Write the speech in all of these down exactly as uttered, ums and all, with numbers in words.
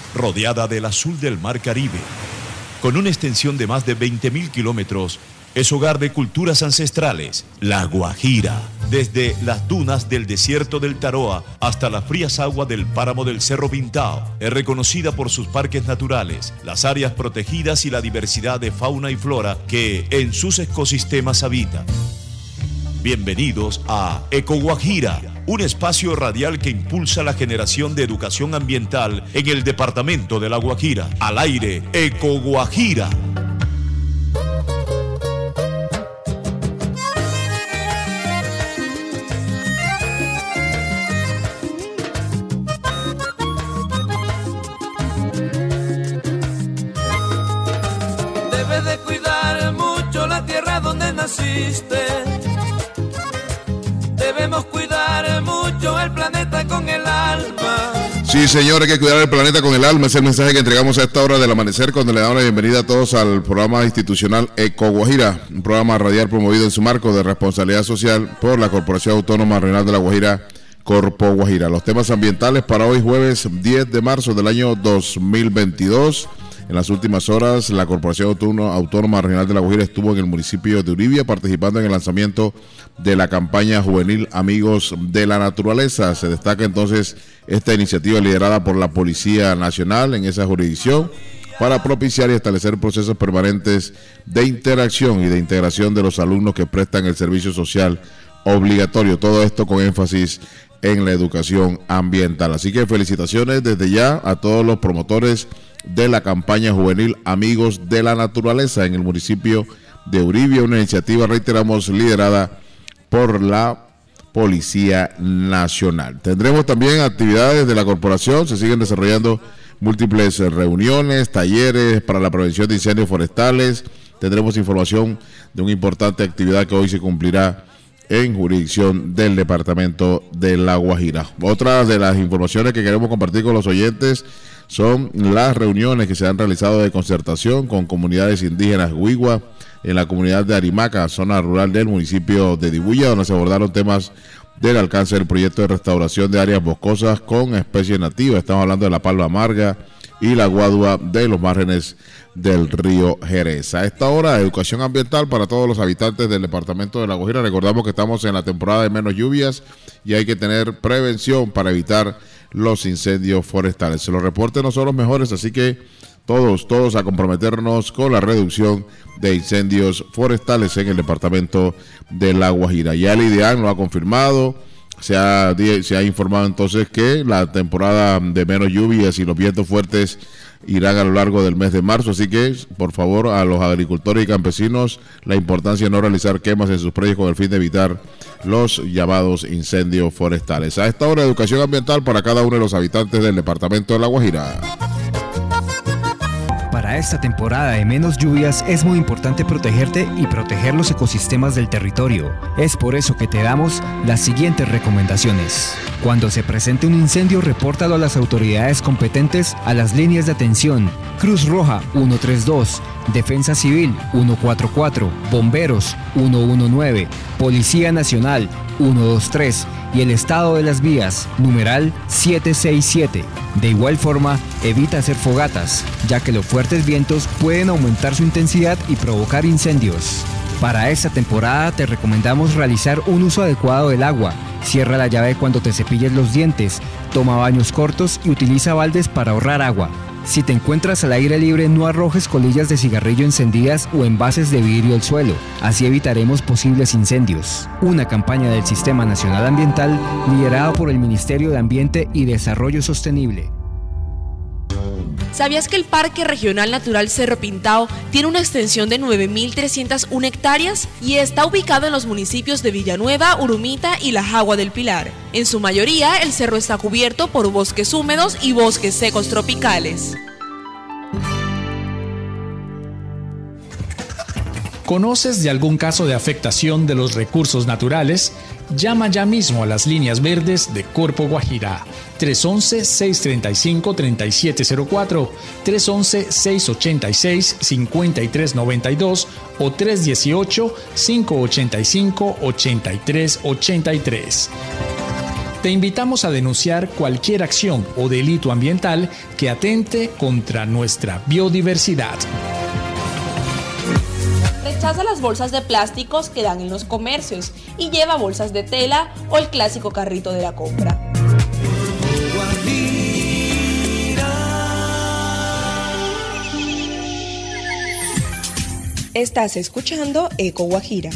rodeada del azul del Mar Caribe. Con una extensión de más de veinte mil kilómetros, es hogar de culturas ancestrales, La Guajira. Desde las dunas del desierto del Taroa hasta las frías aguas del páramo del Cerro Pintao, es reconocida por sus parques naturales, las áreas protegidas y la diversidad de fauna y flora que en sus ecosistemas habitan. Bienvenidos a Eco Guajira, un espacio radial que impulsa la generación de educación ambiental en el departamento de La Guajira. Al aire, Eco Guajira. Debes de cuidar mucho la tierra donde naciste. Debemos cuidar mucho el planeta con el alma. Sí, señor, hay que cuidar el planeta con el alma. Es el mensaje que entregamos a esta hora del amanecer, cuando le damos la bienvenida a todos al programa institucional Eco Guajira, un programa radial promovido en su marco de responsabilidad social por la Corporación Autónoma Regional de La Guajira, Corpo Guajira. Los temas ambientales para hoy, jueves diez de marzo del año dos mil veintidós. En las últimas horas, la Corporación Autónoma Regional de La Guajira estuvo en el municipio de Uribia participando en el lanzamiento de la campaña juvenil Amigos de la Naturaleza. Se destaca entonces esta iniciativa liderada por la Policía Nacional en esa jurisdicción para propiciar y establecer procesos permanentes de interacción y de integración de los alumnos que prestan el servicio social obligatorio. Todo esto con énfasis en la educación ambiental. Así que felicitaciones desde ya a todos los promotores de la campaña juvenil Amigos de la Naturaleza en el municipio de Uribia, una iniciativa, reiteramos, liderada por la Policía Nacional. Tendremos también actividades de la corporación, se siguen desarrollando múltiples reuniones, talleres para la prevención de incendios forestales. Tendremos información de una importante actividad que hoy se cumplirá en jurisdicción del departamento de La Guajira. Otra de las informaciones que queremos compartir con los oyentes son las reuniones que se han realizado de concertación con comunidades indígenas Huigua en la comunidad de Arimaca, zona rural del municipio de Dibuya, donde se abordaron temas del alcance del proyecto de restauración de áreas boscosas con especies nativas. Estamos hablando de la palma amarga y la guadua de los márgenes del río Jerez. A esta hora, educación ambiental para todos los habitantes del departamento de La Guajira. Recordamos que estamos en la temporada de menos lluvias y hay que tener prevención para evitar los incendios forestales. Los reportes no son los mejores, así que todos, todos a comprometernos con la reducción de incendios forestales en el departamento de La Guajira. Ya el IDEAN lo ha confirmado. Se ha, se ha informado entonces que la temporada de menos lluvias y los vientos fuertes irán a lo largo del mes de marzo, así que por favor a los agricultores y campesinos la importancia de no realizar quemas en sus predios con el fin de evitar los llamados incendios forestales. A esta hora, educación ambiental para cada uno de los habitantes del departamento de La Guajira. Para esta temporada de menos lluvias es muy importante protegerte y proteger los ecosistemas del territorio. Es por eso que te damos las siguientes recomendaciones. Cuando se presente un incendio, repórtalo a las autoridades competentes a las líneas de atención: Cruz Roja uno tres dos, Defensa Civil uno cuatro cuatro, Bomberos uno uno nueve, Policía Nacional uno dos tres y el estado de las vías, numeral siete seis siete. De igual forma, evita hacer fogatas, ya que los fuertes vientos pueden aumentar su intensidad y provocar incendios. Para esta temporada te recomendamos realizar un uso adecuado del agua. Cierra la llave cuando te cepilles los dientes, toma baños cortos y utiliza baldes para ahorrar agua. Si te encuentras al aire libre, no arrojes colillas de cigarrillo encendidas o envases de vidrio al suelo, así evitaremos posibles incendios. Una campaña del Sistema Nacional Ambiental liderada por el Ministerio de Ambiente y Desarrollo Sostenible. ¿Sabías que el Parque Regional Natural Cerro Pintao tiene una extensión de nueve mil trescientas una hectáreas y está ubicado en los municipios de Villanueva, Urumita y La Jagua del Pilar? En su mayoría, el cerro está cubierto por bosques húmedos y bosques secos tropicales. ¿Conoces de algún caso de afectación de los recursos naturales? Llama ya mismo a las líneas verdes de Corpo Guajira. tres once, seis treinta y cinco, treinta y siete cero cuatro, tres once, seis ochenta y seis, cincuenta y tres noventa y dos o tres dieciocho, cinco ochenta y cinco, ochenta y tres ochenta y tres. te invitamos a denunciar cualquier acción o delito ambiental que atente contra nuestra biodiversidad. Rechaza las bolsas de plásticos que dan en los comercios y lleva bolsas de tela o el clásico carrito de la compra. Estás escuchando Eco Guajira.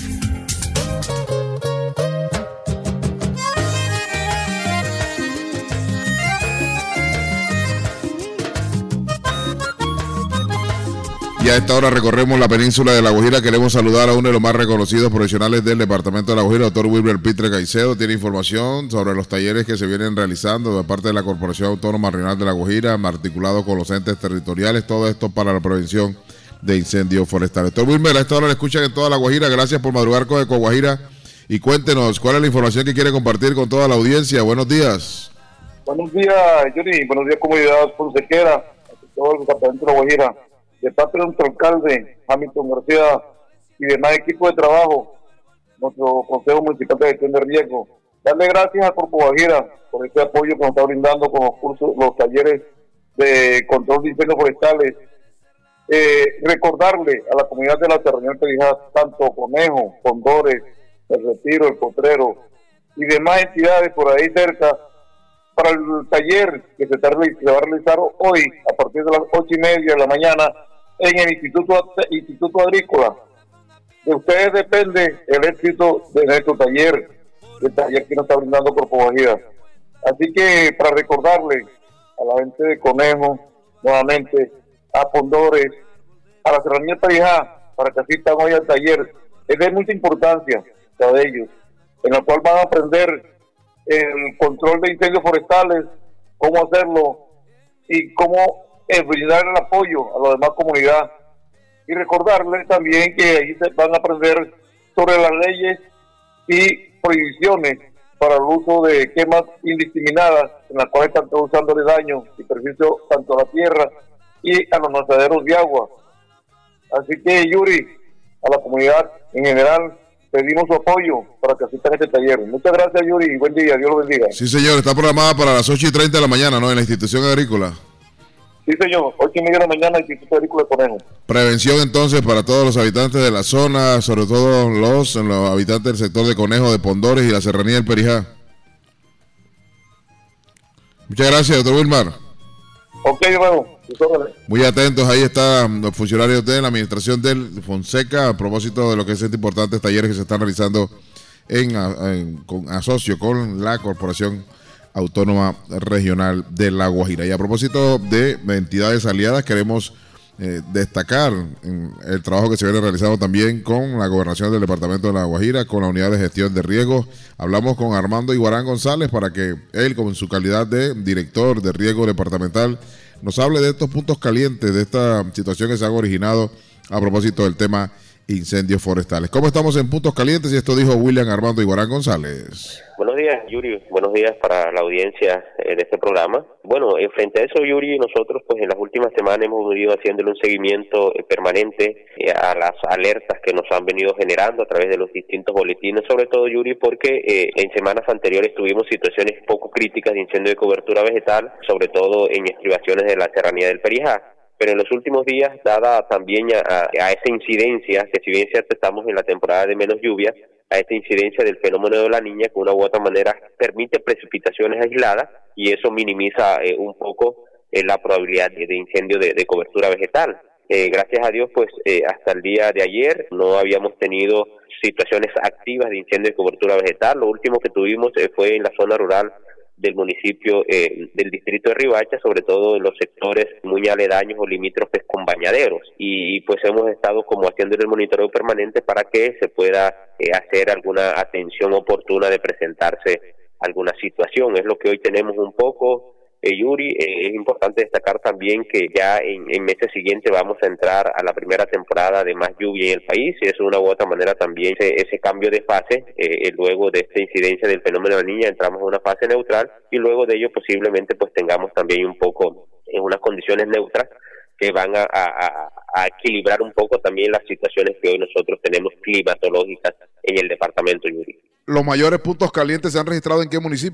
Y a esta hora recorremos la península de La Guajira. Queremos saludar a uno de los más reconocidos profesionales del departamento de La Guajira, doctor Wilber Pitre Caicedo. Tiene información sobre los talleres que se vienen realizando de parte de la Corporación Autónoma Regional de La Guajira, articulado con los entes territoriales, todo esto para la prevención de incendios forestales. Doctor Wilber, a esta hora le escuchan en toda La Guajira. Gracias por madrugar con Eco Guajira y cuéntenos cuál es la información que quiere compartir con toda la audiencia. Buenos días. Buenos días, Yuri. Buenos días, comunidad fonsequera, todo el departamento de La Guajira. De parte de nuestro alcalde, Hamilton García, y demás equipo de trabajo, nuestro Consejo Municipal de Gestión de Riesgo. Darle gracias a Corpo Guajira por este apoyo que nos está brindando con los cursos, los talleres de control de incendios forestales. Eh, recordarle a la comunidad de la Serranía del Perijá, tanto Conejo, Condores, El Retiro, El Potrero y demás entidades por ahí cerca, para el taller que se, está, se va a realizar hoy a partir de las ocho y media de la mañana en el Instituto Instituto Agrícola. De ustedes depende el éxito de nuestro taller, el taller que nos está brindando Corpo Guajira. Así que para recordarle a la gente de Conejo, nuevamente, a Condores, a la Serranía del Perijá, para que asistan hoy al taller, es de mucha importancia para ellos, en la cual van a aprender el control de incendios forestales, cómo hacerlo y cómo eh, brindar el apoyo a la demás comunidad. Y recordarles también que ahí se van a aprender sobre las leyes y prohibiciones para el uso de quemas indiscriminadas, en las cuales están causándole daño y perjuicio tanto a la tierra y a los lanzaderos de agua. Así que, Yuri, a la comunidad en general, pedimos su apoyo para que asistan a este taller. Muchas gracias, Yuri, y buen día, Dios lo bendiga. Sí, señor, está programada para las ocho y treinta de la mañana, ¿no? En la institución agrícola. Sí, señor, ocho y media de la mañana, Instituto Agrícola de Conejo. Prevención, entonces, para todos los habitantes de la zona, sobre todo los, los habitantes del sector de Conejo, de Pondores y la Serranía del Perijá. Muchas gracias, doctor Wilmar. Ok, bueno, muy atentos, ahí están los funcionarios de la administración del Fonseca a propósito de lo que es este importantes talleres que se están realizando en, en con, asocio con la Corporación Autónoma Regional de La Guajira. Y a propósito de entidades aliadas, queremos eh, destacar en el trabajo que se viene realizando también con la Gobernación del Departamento de La Guajira, con la Unidad de Gestión de Riesgos. Hablamos con Armando Iguarán González para que él, con su calidad de director de riesgo departamental, nos hable de estos puntos calientes, de esta situación que se ha originado a propósito del tema incendios forestales. ¿Cómo estamos en puntos calientes? Y esto dijo William Armando Iguarán González. Buenos días, Yuri. Buenos días para la audiencia eh, de este programa. Bueno, en frente a eso, Yuri, nosotros pues en las últimas semanas hemos venido haciéndole un seguimiento eh, permanente eh, a las alertas que nos han venido generando a través de los distintos boletines, sobre todo, Yuri, porque eh, en semanas anteriores tuvimos situaciones poco críticas de incendio de cobertura vegetal, sobre todo en estribaciones de la Serranía del Perijá. Pero en los últimos días, dada también a, a esa incidencia, que si bien es cierto estamos en la temporada de menos lluvias, a esta incidencia del fenómeno de la Niña, que de una u otra manera permite precipitaciones aisladas y eso minimiza eh, un poco eh, la probabilidad de, de incendio de, de cobertura vegetal. Eh, gracias a Dios, pues eh, hasta el día de ayer no habíamos tenido situaciones activas de incendio de cobertura vegetal. Lo último que tuvimos eh, fue en la zona rural del municipio, eh, del distrito de Ribacha, sobre todo en los sectores muy aledaños o limítrofes con bañaderos. Y, y pues hemos estado como haciendo el monitoreo permanente para que se pueda eh, hacer alguna atención oportuna de presentarse alguna situación. Es lo que hoy tenemos un poco, eh, Yuri. Eh, es importante destacar también que ya en, en meses siguientes vamos a entrar a la primera temporada de más lluvia en el país, y eso de una u otra manera también ese, ese cambio de fase, eh, luego de esta incidencia del fenómeno de la Niña entramos a una fase neutral, y luego de ello posiblemente pues tengamos también un poco en unas condiciones neutras que van a, a, a equilibrar un poco también las situaciones que hoy nosotros tenemos climatológicas en el departamento, Yuri. ¿Los mayores puntos calientes se han registrado en qué municipio?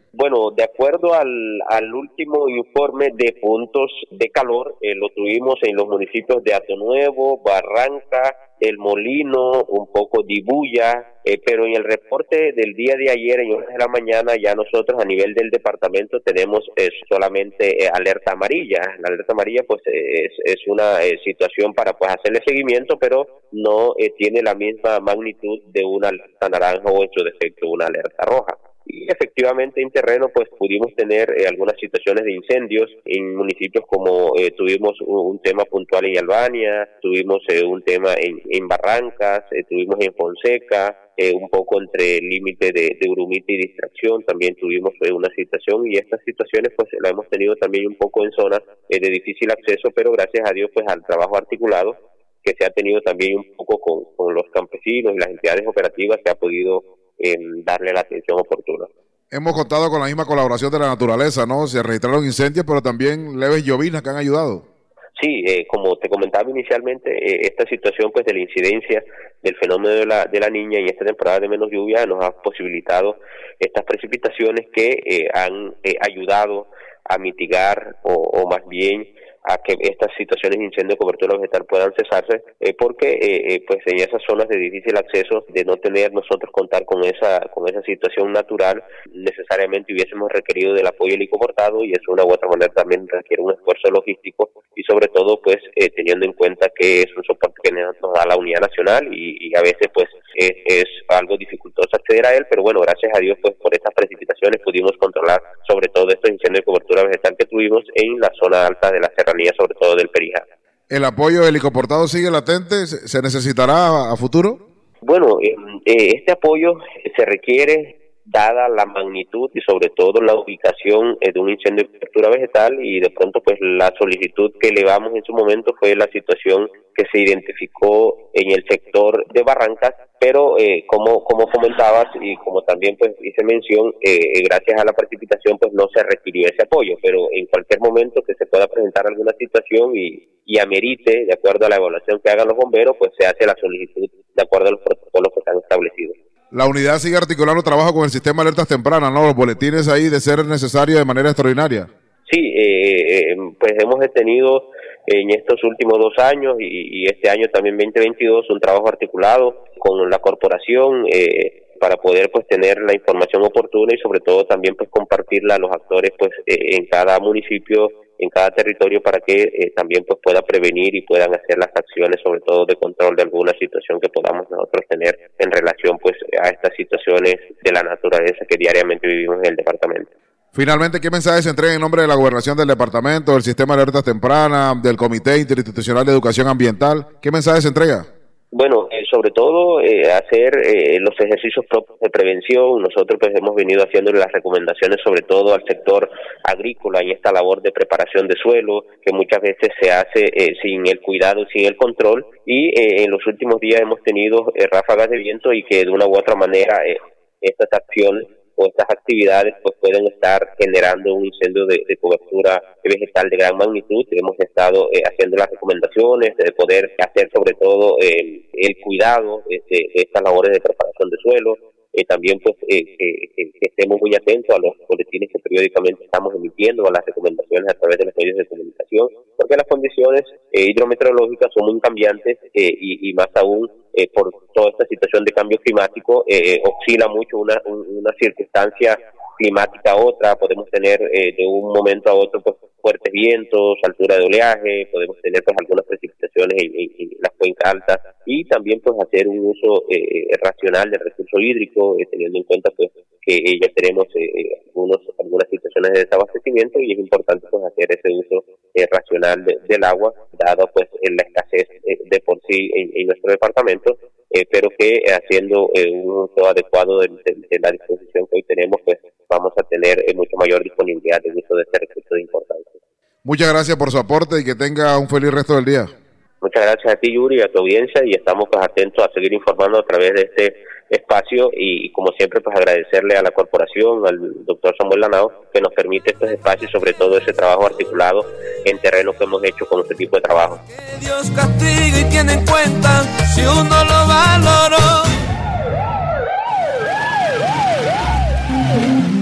Bueno, de acuerdo al, al último informe de puntos de calor, eh, lo tuvimos en los municipios de Hato Nuevo, Barranca, El Molino, un poco de Ibuya, eh, pero en el reporte del día de ayer, en horas de la mañana, ya nosotros a nivel del departamento tenemos eh, solamente eh, alerta amarilla. La alerta amarilla pues eh, es, es una eh, situación para pues hacerle seguimiento, pero no eh, tiene la misma magnitud de una alerta naranja o en su defecto una alerta roja. Y efectivamente en terreno pues pudimos tener eh, algunas situaciones de incendios en municipios como eh, tuvimos un, un tema puntual en Albania, tuvimos eh, un tema en, en Barrancas, eh, tuvimos en Fonseca, eh, un poco entre el límite de, de Urumita y Distracción, también tuvimos eh, una situación y estas situaciones pues la hemos tenido también un poco en zonas eh, de difícil acceso, pero gracias a Dios pues al trabajo articulado que se ha tenido también un poco con, con los campesinos y las entidades operativas se ha podido en darle la atención oportuna. Hemos contado con la misma colaboración de la naturaleza, ¿no? Se registraron incendios, pero también leves llovinas que han ayudado. Sí, eh, como te comentaba inicialmente, eh, esta situación pues de la incidencia del fenómeno de la, de la niña en esta temporada de menos lluvia nos ha posibilitado estas precipitaciones que eh, han eh, ayudado a mitigar o, o más bien a que estas situaciones de incendio de cobertura vegetal puedan cesarse, eh, porque eh, eh, pues en esas zonas de difícil acceso, de no tener nosotros contar con esa con esa situación natural, necesariamente hubiésemos requerido del apoyo helicoportado y eso de una u otra manera también requiere un esfuerzo logístico y sobre todo pues eh, teniendo en cuenta que es un soporte que nos da la Unidad Nacional y, y a veces pues es, es algo dificultoso acceder a él, pero bueno, gracias a Dios pues por estas precipitaciones pudimos controlar sobre todo estos incendios de cobertura vegetal que tuvimos en la zona alta de la serranía, sobre todo del Perijá. ¿El apoyo helicoportado sigue latente? ¿Se necesitará a futuro? Bueno, eh, este apoyo se requiere dada la magnitud y sobre todo la ubicación eh, de un incendio de cobertura vegetal y de pronto pues la solicitud que elevamos en su momento fue la situación que se identificó en el sector de Barrancas, pero eh, como como comentabas y como también pues hice mención, eh, gracias a la precipitación pues no se requirió ese apoyo, pero en cualquier momento que se pueda presentar alguna situación y, y amerite, de acuerdo a la evaluación que hagan los bomberos, pues se hace la solicitud de acuerdo a los protocolos que están establecidos. La unidad sigue articulando trabajo con el sistema de alertas tempranas, ¿no? Los boletines ahí de ser necesario de manera extraordinaria. Sí, eh, pues hemos tenido en estos últimos dos años y, y este año también veinte veintidós un trabajo articulado con la corporación eh, para poder pues tener la información oportuna y sobre todo también pues compartirla a los actores pues eh, en cada municipio, en cada territorio para que eh, también pues pueda prevenir y puedan hacer las acciones sobre todo de control de alguna situación que podamos nosotros tener en relación pues a estas situaciones de la naturaleza que diariamente vivimos en el departamento. Finalmente, ¿qué mensaje se entrega en nombre de la gobernación del departamento, del sistema de alertas tempranas, del Comité Interinstitucional de Educación Ambiental? ¿Qué mensaje se entrega? Bueno, eh, sobre todo eh, hacer eh, los ejercicios propios de prevención. Nosotros pues hemos venido haciendo las recomendaciones sobre todo al sector agrícola en esta labor de preparación de suelo que muchas veces se hace eh, sin el cuidado, sin el control y eh, en los últimos días hemos tenido eh, ráfagas de viento y que de una u otra manera eh, estas acciones o estas actividades pues pueden estar generando un incendio de, de cobertura vegetal de gran magnitud. Hemos estado eh, haciendo las recomendaciones de poder hacer sobre todo eh, el cuidado de, de estas labores de preparación de suelo. Eh, también pues eh, eh, eh, que estemos muy atentos a los boletines que periódicamente estamos emitiendo, a las recomendaciones a través de los medios de comunicación, porque las condiciones eh, hidrometeorológicas son muy cambiantes eh, y, y más aún eh, por toda esta situación de cambio climático, eh, oscila mucho una, una circunstancia climática a otra, podemos tener eh, de un momento a otro pues fuertes vientos, altura de oleaje, podemos tener pues algunas precipitaciones en, en, en las cuencas altas y también pues hacer un uso eh, racional del recurso hídrico, eh, teniendo en cuenta pues que eh, ya tenemos eh, algunos, algunas situaciones de desabastecimiento y es importante pues hacer ese uso eh, racional de, del agua, dado pues en la escasez eh, de por sí en, en nuestro departamento, eh, pero que eh, haciendo eh, un uso adecuado de, de, de la disposición que hoy tenemos pues vamos a tener eh, mucho mayor disponibilidad de uso de este recurso de importancia. Muchas gracias por su aporte y que tenga un feliz resto del día. Muchas gracias a ti, Yuri, y a tu audiencia, y estamos pues atentos a seguir informando a través de este espacio y, y como siempre pues agradecerle a la corporación, al doctor Samuel Lanao, que nos permite estos espacios, sobre todo ese trabajo articulado en terreno que hemos hecho con este tipo de trabajo. Que Dios castiga y tiene en cuenta si uno lo valoró.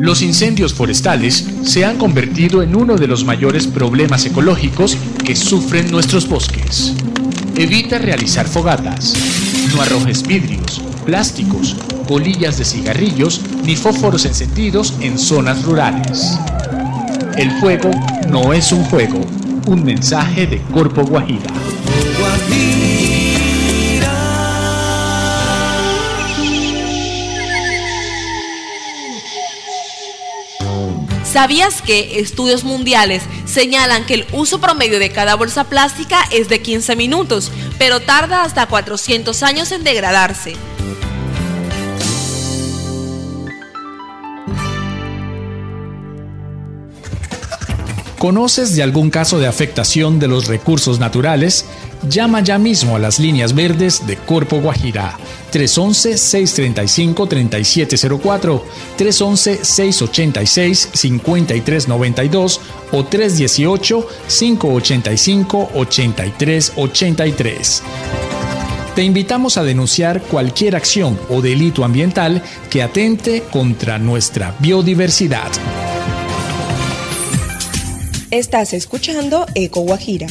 Los incendios forestales se han convertido en uno de los mayores problemas ecológicos que sufren nuestros bosques. Evita realizar fogatas. No arrojes vidrios, plásticos, colillas de cigarrillos ni fósforos encendidos en zonas rurales. El fuego no es un juego. Un mensaje de Corpo Guajira. ¿Sabías que estudios mundiales señalan que el uso promedio de cada bolsa plástica es de quince minutos, pero tarda hasta cuatrocientos años en degradarse? ¿Conoces de algún caso de afectación de los recursos naturales? Llama ya mismo a las líneas verdes de Corpo Guajira. tres once, seis treinta y cinco, treinta y siete cero cuatro, tres once, seis ochenta y seis, cincuenta y tres noventa y dos o tres dieciocho, cinco ochenta y cinco, ochenta y tres ochenta y tres. Te invitamos a denunciar cualquier acción o delito ambiental que atente contra nuestra biodiversidad. Estás escuchando Eco Guajira.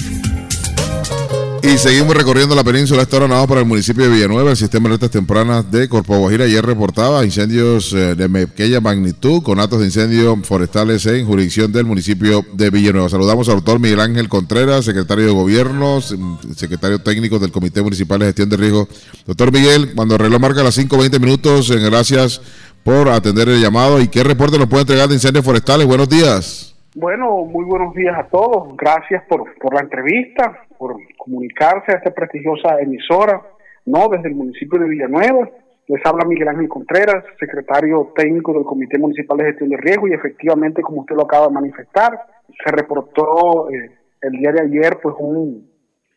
Y seguimos recorriendo la península. Esta hora nada para el municipio de Villanueva. El sistema de alertas tempranas de Corpo Guajira ayer reportaba incendios eh, de pequeña magnitud con actos de incendios forestales en jurisdicción del municipio de Villanueva. Saludamos al doctor Miguel Ángel Contreras, secretario de Gobierno, secretario técnico del Comité Municipal de Gestión de Riesgo. Doctor Miguel, cuando el reloj marca las cinco veinte minutos, eh, gracias por atender el llamado. ¿Y qué reporte nos puede entregar de incendios forestales? Buenos días. Bueno, muy buenos días a todos. Gracias por, por la entrevista, por comunicarse a esta prestigiosa emisora, no desde el municipio de Villanueva. Les habla Miguel Ángel Contreras, secretario técnico del Comité Municipal de Gestión de Riesgo, y efectivamente, como usted lo acaba de manifestar, se reportó eh, el día de ayer pues un,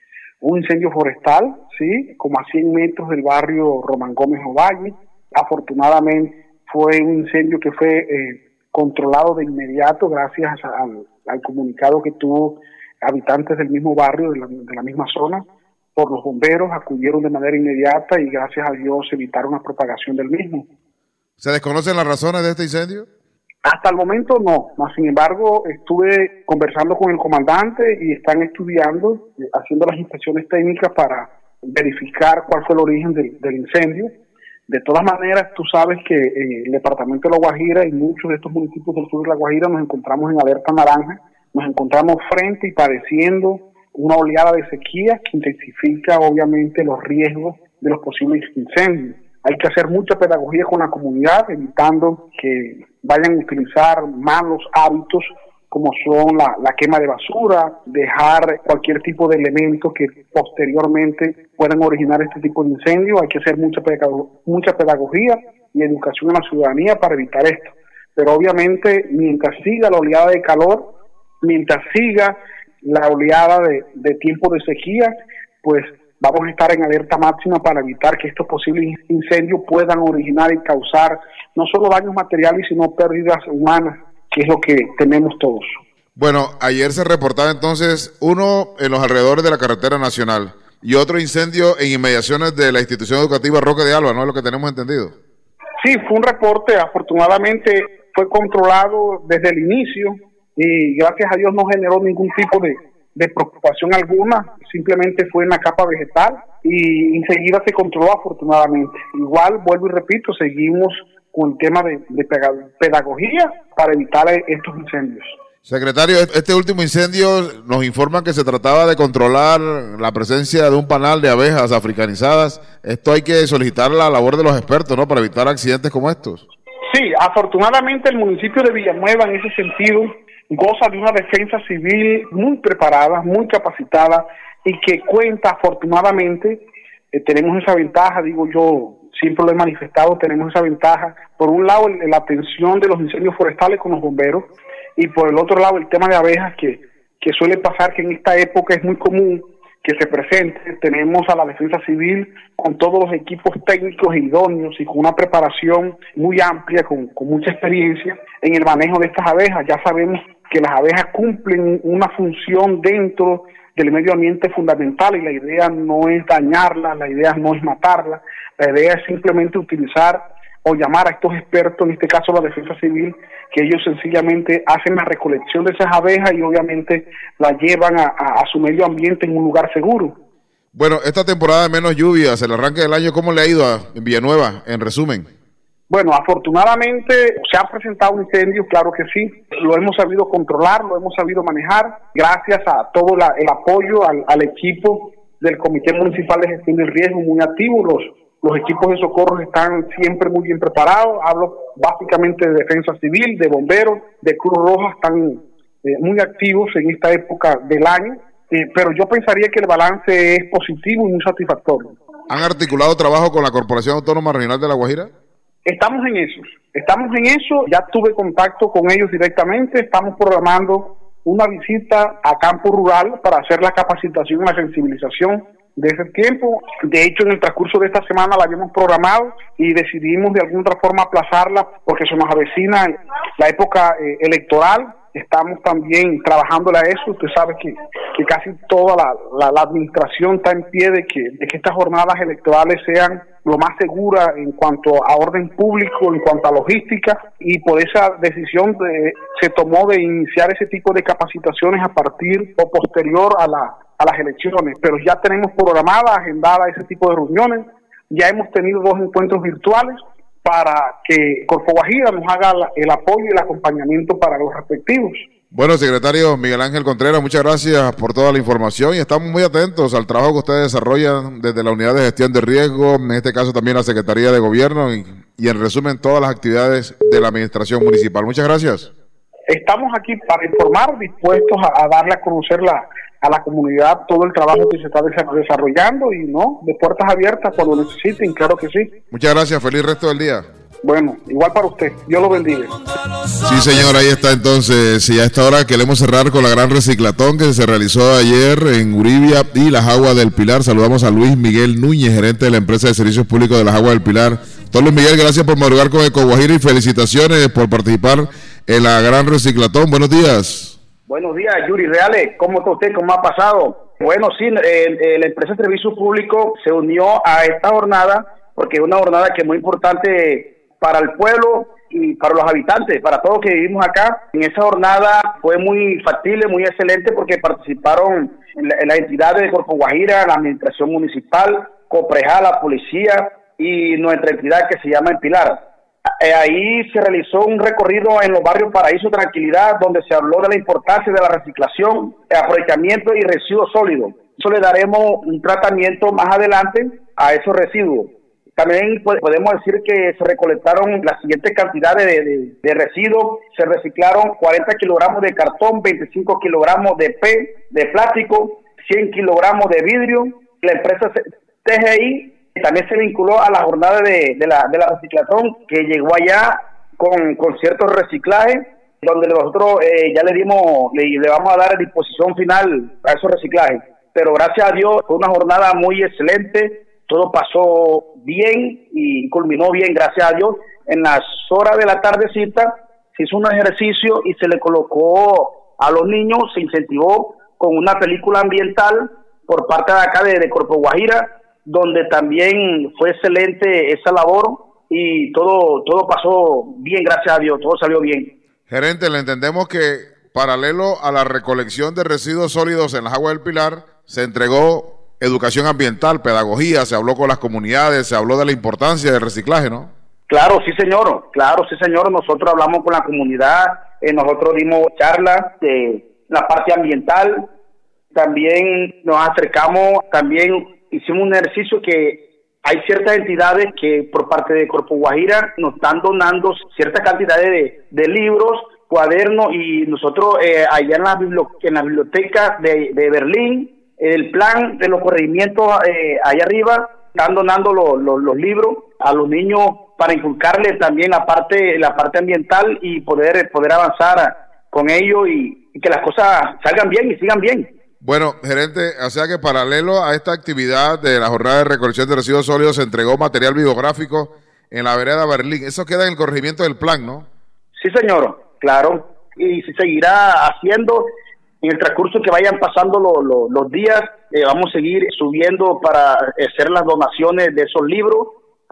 un incendio forestal, sí, como a cien metros del barrio Román Gómez Ovalle. Afortunadamente fue un incendio que fue eh, controlado de inmediato gracias al, al comunicado que tuvo habitantes del mismo barrio, de la, de la misma zona, por los bomberos, acudieron de manera inmediata y gracias a Dios evitaron la propagación del mismo. ¿Se desconocen las razones de este incendio? Hasta el momento no, mas sin embargo estuve conversando con el comandante y están estudiando, eh, haciendo las inspecciones técnicas para verificar cuál fue el origen del, del incendio. De todas maneras, tú sabes que en el departamento de La Guajira y muchos de estos municipios del sur de La Guajira nos encontramos en alerta naranja, nos encontramos frente y padeciendo una oleada de sequía que intensifica obviamente los riesgos de los posibles incendios. Hay que hacer mucha pedagogía con la comunidad, evitando que vayan a utilizar malos hábitos como son la, la quema de basura, dejar cualquier tipo de elementos que posteriormente puedan originar este tipo de incendios. Hay que hacer mucha, mucha pedagogía y educación a la ciudadanía para evitar esto. Pero obviamente, mientras siga la oleada de calor, mientras siga la oleada de, de tiempo de sequía, pues vamos a estar en alerta máxima para evitar que estos posibles incendios puedan originar y causar no solo daños materiales, sino pérdidas humanas, que es lo que tenemos todos. Bueno, ayer se reportaba entonces uno en los alrededores de la carretera nacional y otro incendio en inmediaciones de la institución educativa Roque de Alba, ¿no es lo que tenemos entendido? Sí, fue un reporte, afortunadamente fue controlado desde el inicio y gracias a Dios no generó ningún tipo de, de preocupación alguna, simplemente fue en la capa vegetal y enseguida se controló afortunadamente. Igual, vuelvo y repito, seguimos con el tema de, de pedagogía para evitar estos incendios. Secretario, este último incendio nos informa que se trataba de controlar la presencia de un panal de abejas africanizadas. Esto hay que solicitar la labor de los expertos, ¿no?, para evitar accidentes como estos. Sí, afortunadamente el municipio de Villanueva en ese sentido goza de una defensa civil muy preparada, muy capacitada y que cuenta afortunadamente, eh, tenemos esa ventaja, digo yo, siempre lo he manifestado, tenemos esa ventaja, por un lado el, la atención de los incendios forestales con los bomberos y por el otro lado el tema de abejas que, que suele pasar que en esta época es muy común que se presente. Tenemos a la defensa civil con todos los equipos técnicos idóneos y con una preparación muy amplia, con, con mucha experiencia en el manejo de estas abejas. Ya sabemos que las abejas cumplen una función dentro del medio ambiente fundamental y la idea no es dañarla, la idea no es matarla, la idea es simplemente utilizar o llamar a estos expertos, en este caso la defensa civil, que ellos sencillamente hacen la recolección de esas abejas y obviamente las llevan a, a, a su medio ambiente en un lugar seguro. Bueno, esta temporada de menos lluvias, el arranque del año, ¿cómo le ha ido a Villanueva, en resumen? Bueno, afortunadamente se han presentado incendios, claro que sí, lo hemos sabido controlar, lo hemos sabido manejar, gracias a todo la, el apoyo al, al equipo del Comité Municipal de Gestión del Riesgo, muy activo. Los, los equipos de socorro están siempre muy bien preparados, hablo básicamente de defensa civil, de bomberos, de Cruz Roja, están eh, muy activos en esta época del año, eh, pero yo pensaría que el balance es positivo y muy satisfactorio. ¿Han articulado trabajo con la Corporación Autónoma Regional de La Guajira? Estamos en eso, estamos en eso, ya tuve contacto con ellos directamente, estamos programando una visita a campo rural para hacer la capacitación y la sensibilización de ese tiempo. De hecho, en el transcurso de esta semana la habíamos programado y decidimos de alguna otra forma aplazarla porque se nos avecina la época eh, electoral. Estamos también trabajando a eso. Usted sabe que, que casi toda la, la, la administración está en pie de que, de que estas jornadas electorales sean lo más seguras en cuanto a orden público, en cuanto a logística, y por esa decisión de, se tomó de iniciar ese tipo de capacitaciones a partir o posterior a, la, a las elecciones. Pero ya tenemos programada, agendada ese tipo de reuniones. Ya hemos tenido dos encuentros virtuales para que Corpo Guajira nos haga la, el apoyo y el acompañamiento para los respectivos. Bueno, secretario Miguel Ángel Contreras, muchas gracias por toda la información y estamos muy atentos al trabajo que ustedes desarrollan desde la Unidad de Gestión de Riesgo, en este caso también la Secretaría de Gobierno y, y en resumen todas las actividades de la Administración Municipal. Muchas gracias. Estamos aquí para informar, dispuestos a, a darle a conocer la, a la comunidad todo el trabajo que se está desarrollando y no, de puertas abiertas cuando necesiten, claro que sí. Muchas gracias, feliz resto del día. Bueno, igual para usted, Dios lo bendiga. Sí, señor, ahí está entonces. Y a esta hora queremos cerrar con la gran reciclatón que se realizó ayer en Uribia y Las Aguas del Pilar. Saludamos a Luis Miguel Núñez, gerente de la empresa de servicios públicos de Las Aguas del Pilar. Don Luis Miguel, gracias por madrugar con Eco Guajira y felicitaciones por participar en la gran reciclatón. Buenos días. Buenos días, Yuri Reales. ¿Cómo está usted? ¿Cómo ha pasado? Bueno, sí, eh, eh, la empresa de servicios públicos se unió a esta jornada porque es una jornada que es muy importante para el pueblo y para los habitantes, para todos que vivimos acá. En esa jornada fue muy factible, muy excelente, porque participaron las la entidades de Corpo Guajira, la administración municipal, Copreja, la policía y nuestra entidad que se llama El Pilar. Eh, ahí se realizó un recorrido en los barrios Paraíso Tranquilidad, donde se habló de la importancia de la reciclación, el aprovechamiento y residuos sólidos. Eso le daremos un tratamiento más adelante a esos residuos. También podemos decir que se recolectaron las siguientes cantidades de, de, de residuos. Se reciclaron cuarenta kilogramos de cartón, veinticinco kilogramos de P, de plástico, cien kilogramos de vidrio. La empresa T G I también se vinculó a la jornada de, de, la, de la reciclatón, que llegó allá con, con ciertos reciclajes, donde nosotros eh, ya le dimos, le, le vamos a dar a disposición final a esos reciclajes. Pero gracias a Dios fue una jornada muy excelente. Todo pasó bien y culminó bien, gracias a Dios. En las horas de la tardecita se hizo un ejercicio y se le colocó a los niños, se incentivó con una película ambiental por parte de acá de, de Corpo Guajira, donde también fue excelente esa labor y todo, todo pasó bien, gracias a Dios, todo salió bien. Gerente, le entendemos que paralelo a la recolección de residuos sólidos en las Aguas del Pilar, se entregó educación ambiental, pedagogía, se habló con las comunidades, se habló de la importancia del reciclaje, ¿no? Claro, sí señor, claro, sí señor, nosotros hablamos con la comunidad, eh, nosotros dimos charlas de la parte ambiental, también nos acercamos, también hicimos un ejercicio que hay ciertas entidades que por parte de Corpo Guajira nos están donando ciertas cantidades de, de libros, cuadernos, y nosotros eh, allá en la, biblioteca, en la biblioteca de, de Berlín, el plan de los corregimientos eh, allá arriba, están donando lo, lo, los libros a los niños para inculcarles también la parte la parte ambiental y poder poder avanzar con ello y, y que las cosas salgan bien y sigan bien. Bueno, gerente, o sea que paralelo a esta actividad de la jornada de recolección de residuos sólidos se entregó material bibliográfico en la vereda Berlín. Eso queda en el corregimiento del plan, ¿no? Sí, señor, claro. Y se seguirá haciendo. En el transcurso que vayan pasando lo, lo, los días, eh, vamos a seguir subiendo para hacer las donaciones de esos libros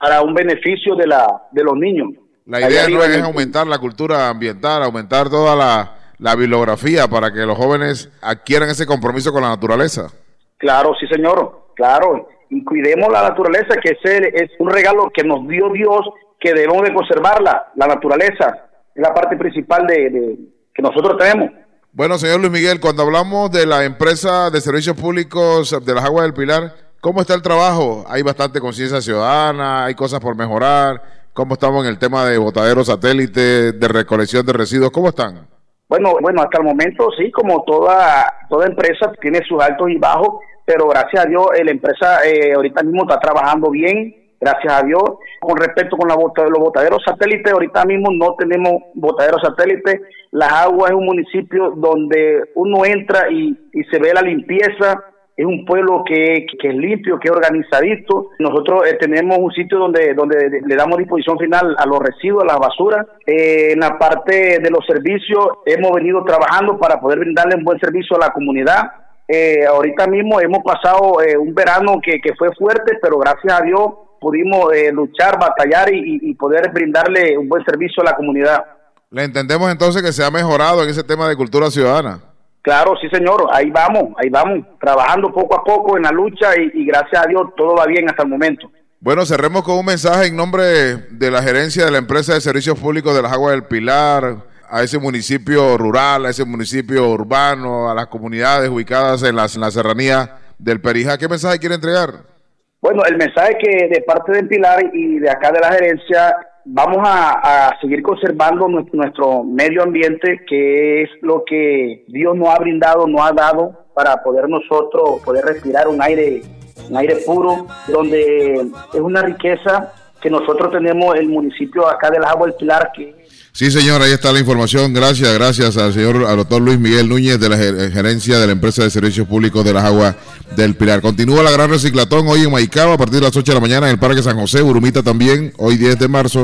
para un beneficio de la de los niños. La idea no es aumentar la cultura ambiental, aumentar toda la, la bibliografía para que los jóvenes adquieran ese compromiso con la naturaleza. Claro, sí señor, claro, y cuidemos la naturaleza, que ese es un regalo que nos dio Dios, que debemos de conservarla, la naturaleza, es la parte principal de, de que nosotros tenemos. Bueno, señor Luis Miguel, cuando hablamos de la empresa de servicios públicos de las Aguas del Pilar, ¿cómo está el trabajo? Hay bastante conciencia ciudadana, hay cosas por mejorar. ¿Cómo estamos en el tema de botaderos satélites, de recolección de residuos? ¿Cómo están? Bueno, bueno, hasta el momento sí, como toda toda empresa tiene sus altos y bajos, pero gracias a Dios la empresa eh, ahorita mismo está trabajando bien, gracias a Dios. Con respecto con la bota, los botaderos satélites, ahorita mismo no tenemos botaderos satélites. Las Aguas es un municipio donde uno entra y, y se ve la limpieza. Es un pueblo que, que es limpio, que es organizadito. Nosotros eh, tenemos un sitio donde donde le damos disposición final a los residuos, a las basuras. Eh, en la parte de los servicios hemos venido trabajando para poder brindarle un buen servicio a la comunidad. Eh, ahorita mismo hemos pasado eh, un verano que, que fue fuerte, pero gracias a Dios pudimos eh, luchar, batallar y, y poder brindarle un buen servicio a la comunidad. Le entendemos entonces que se ha mejorado en ese tema de cultura ciudadana. Claro, sí señor, ahí vamos, ahí vamos, trabajando poco a poco en la lucha y, y gracias a Dios todo va bien hasta el momento. Bueno, cerremos con un mensaje en nombre de la gerencia de la empresa de servicios públicos de las Aguas del Pilar, a ese municipio rural, a ese municipio urbano, a las comunidades ubicadas en la, en la serranía del Perijá. ¿Qué mensaje quiere entregar? Bueno, el mensaje que de parte del Pilar y de acá de la gerencia, vamos a, a seguir conservando nuestro, nuestro medio ambiente, que es lo que Dios nos ha brindado, nos ha dado para poder nosotros poder respirar un aire, un aire puro, donde es una riqueza que nosotros tenemos el municipio acá de las Aguas del Pilar. Que sí, señor, ahí está la información. Gracias, gracias al señor, al doctor Luis Miguel Núñez de la gerencia de la empresa de servicios públicos de las Aguas del Pilar. Continúa la gran reciclatón hoy en Maicao a partir de las ocho de la mañana en el Parque San José, Urumita también, hoy diez de marzo,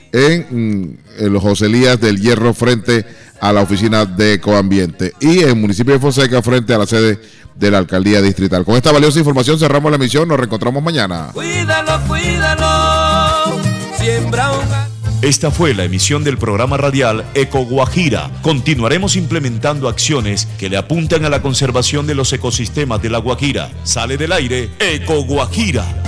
en, en los José Elías del Hierro frente a la oficina de Ecoambiente y en el municipio de Fonseca frente a la sede de la alcaldía distrital. Con esta valiosa información cerramos la emisión, nos reencontramos mañana. Cuídalo, cuídalo, siembra un... Esta fue la emisión del programa radial Eco Guajira. Continuaremos implementando acciones que le apuntan a la conservación de los ecosistemas de La Guajira. Sale del aire Eco Guajira.